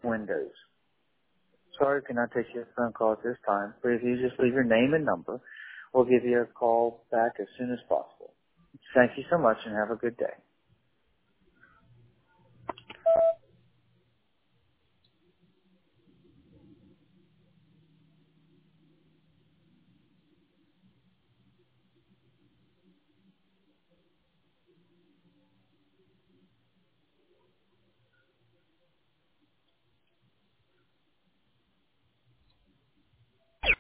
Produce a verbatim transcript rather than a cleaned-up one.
Windows. Sorry I cannot take your phone call at this time, but if you just leave your name and number, we'll give you a call back as soon as possible. Thank you so much and have a good day.